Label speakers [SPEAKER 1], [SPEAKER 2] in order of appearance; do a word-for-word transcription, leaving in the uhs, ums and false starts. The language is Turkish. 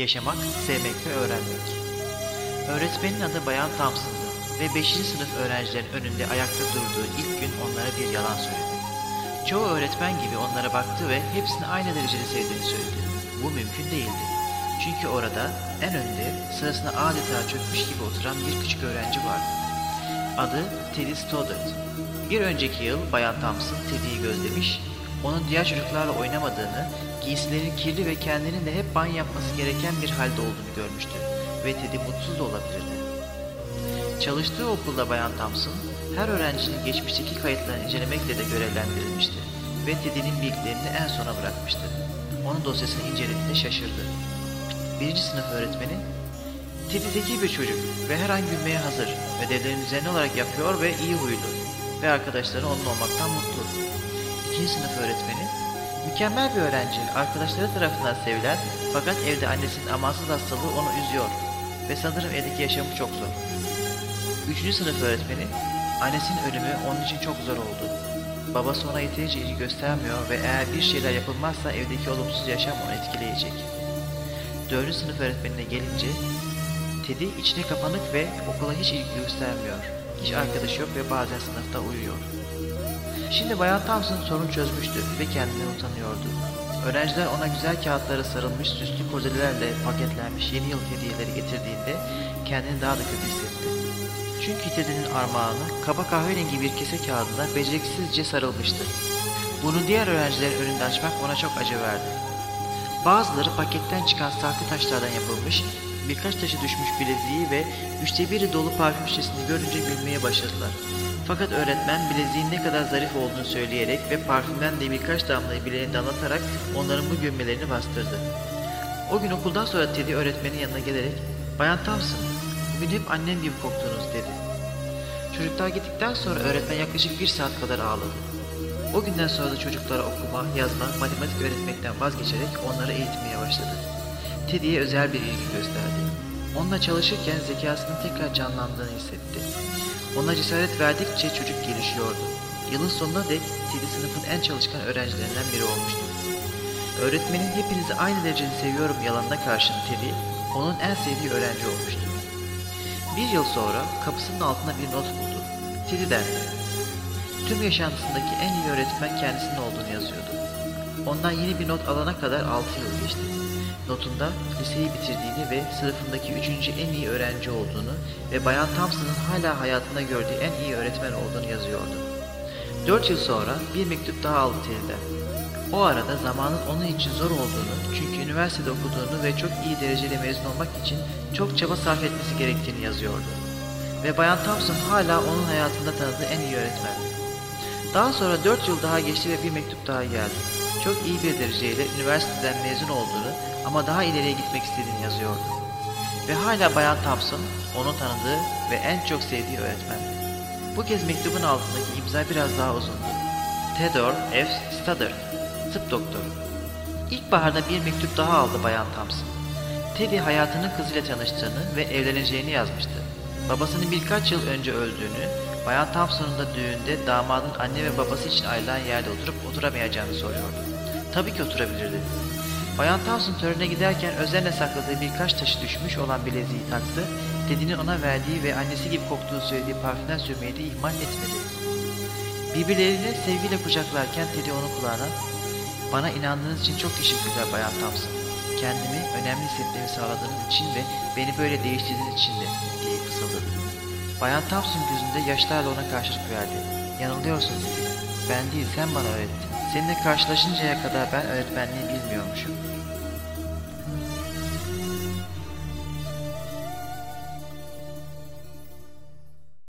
[SPEAKER 1] Yaşamak, sevmek ve öğrenmek. Öğretmenin adı Bayan Thompson'dı ve beşinci sınıf öğrencilerin önünde ayakta durduğu ilk gün onlara bir yalan söyledi. Çoğu öğretmen gibi onlara baktı ve hepsini aynı derecede sevdiğini söyledi. Bu mümkün değildi. Çünkü orada en önde sırasına adeta çökmüş gibi oturan bir küçük öğrenci vardı. Adı Teddy Stoddard. Bir önceki yıl Bayan Thompson Teddy'yi gözlemiş, onun diğer çocuklarla oynamadığını, giysilerinin kirli ve kendinin de hep banyo yapması gereken bir halde olduğunu görmüştü ve Teddy mutsuz da olabilirdi. Çalıştığı okulda Bayan Thompson, her öğrencinin geçmişteki kayıtlarını incelemekle de görevlendirilmişti ve Teddy'nin bilgilerini en sona bırakmıştı. Onun dosyasını incelediğinde şaşırdı. Birinci sınıf öğretmeni, "Teddy zeki bir çocuk ve her an gülmeye hazır, ödevlerini düzenli olarak yapıyor ve iyi huylu ve arkadaşları onun olmaktan mutlu." İkinci sınıf öğretmeni, "Mükemmel bir öğrenci, arkadaşları tarafından sevilen fakat evde annesinin amansız hastalığı onu üzüyor ve sanırım evdeki yaşamı çok zor." Üçüncü sınıf öğretmeni, "Annesinin ölümü onun için çok zor oldu. Babası ona yeterince ilgi göstermiyor ve eğer bir şeyler yapılmazsa evdeki olumsuz yaşam onu etkileyecek." Dördüncü sınıf öğretmenine gelince, "Teddy içine kapanık ve okula hiç ilgi göstermiyor. Hiç arkadaşı yok ve bazen sınıfta uyuyor." Şimdi Bayan Thompson sorunu çözmüştü ve kendinden utanıyordu. Öğrenciler ona güzel kağıtlara sarılmış süslü kurdelelerle paketlenmiş yeni yıl hediyeleri getirdiğinde kendini daha da kötü hissetti. Çünkü Teddy'nin armağanı kaba kahverengi bir kese kağıdına beceriksizce sarılmıştı. Bunu diğer öğrencilerin önünde açmak ona çok acı verdi. Bazıları paketten çıkan sahte taşlardan yapılmış, birkaç taşı düşmüş bileziği ve üçte biri dolu parfüm şişesini görünce gülmeye başladılar. Fakat öğretmen bileziğin ne kadar zarif olduğunu söyleyerek ve parfümden de birkaç damlayı bileğine damlatarak onların bu gülmelerini bastırdı. O gün okuldan sonra Teddy öğretmenin yanına gelerek, "Bayan Thompson, bugün hep annem gibi koktunuz." dedi. Çocuklar gittikten sonra öğretmen yaklaşık bir saat kadar ağladı. O günden sonra da çocuklara okuma, yazma, matematik öğretmekten vazgeçerek onları eğitmeye başladı. Teddy'ye özel bir ilgi gösterdi. Onunla çalışırken zekasının tekrar canlandığını hissetti. Ona cesaret verdikçe çocuk gelişiyordu. Yılın sonuna dek Teddy sınıfın en çalışkan öğrencilerinden biri olmuştu. Öğretmenin "hepinizi aynı derecede seviyorum" yalanına karşın Teddy, onun en sevdiği öğrenci olmuştu. Bir yıl sonra kapısının altında bir not buldu. Teddy'den. Tüm yaşantısındaki en iyi öğretmen kendisinin olduğunu yazıyordu. Ondan yeni bir not alana kadar altı yıl geçti. Notunda liseyi bitirdiğini ve sınıfındaki üçüncü en iyi öğrenci olduğunu ve Bayan Thompson'ın hala hayatında gördüğü en iyi öğretmen olduğunu yazıyordu. Dört yıl sonra bir mektup daha aldı Teddy'den. O arada zamanın onun için zor olduğunu, çünkü üniversitede okuduğunu ve çok iyi dereceli mezun olmak için çok çaba sarf etmesi gerektiğini yazıyordu. Ve Bayan Thompson hala onun hayatında tanıdığı en iyi öğretmendi. Daha sonra dört yıl daha geçti ve bir mektup daha geldi. Çok iyi bir dereceyle üniversiteden mezun olduğunu ama daha ileriye gitmek istediğini yazıyordu. Ve hala Bayan Thompson, onu tanıdığı ve en çok sevdiği öğretmendi. Bu kez mektubun altındaki imza biraz daha uzundu. Theodore F. Stoddard, tıp doktoru. İlkbaharda bir mektup daha aldı Bayan Thompson. Teddy hayatının kızıyla tanıştığını ve evleneceğini yazmıştı. Babasının birkaç yıl önce öldüğünü, Bayan Thompson'un da düğünde damadın anne ve babası için ayrılan yerde oturup oturamayacağını soruyordu. Tabii ki oturabilirdi. Bayan Thompson törene giderken özenle sakladığı birkaç taşı düşmüş olan bileziği taktı, Teddy'nin ona verdiği ve annesi gibi koktuğu söylediği parfümden sürmeyi de ihmal etmedi. Birbirlerini sevgiyle kucaklarken Teddy onun kulağına, "Bana inandığınız için çok teşekkürler Bayan Thompson. Kendimi önemli hissetmemi sağladığınız için ve beni böyle değiştirdiğiniz için de" diye fısıldadı. Bayan Thompson gözünde yaşlarla ona karşılık verdi. "Yanılıyorsun" dedi. "Ben değil, sen bana öğrettin. Seninle karşılaşıncaya kadar ben öğretmenliği bilmiyormuşum."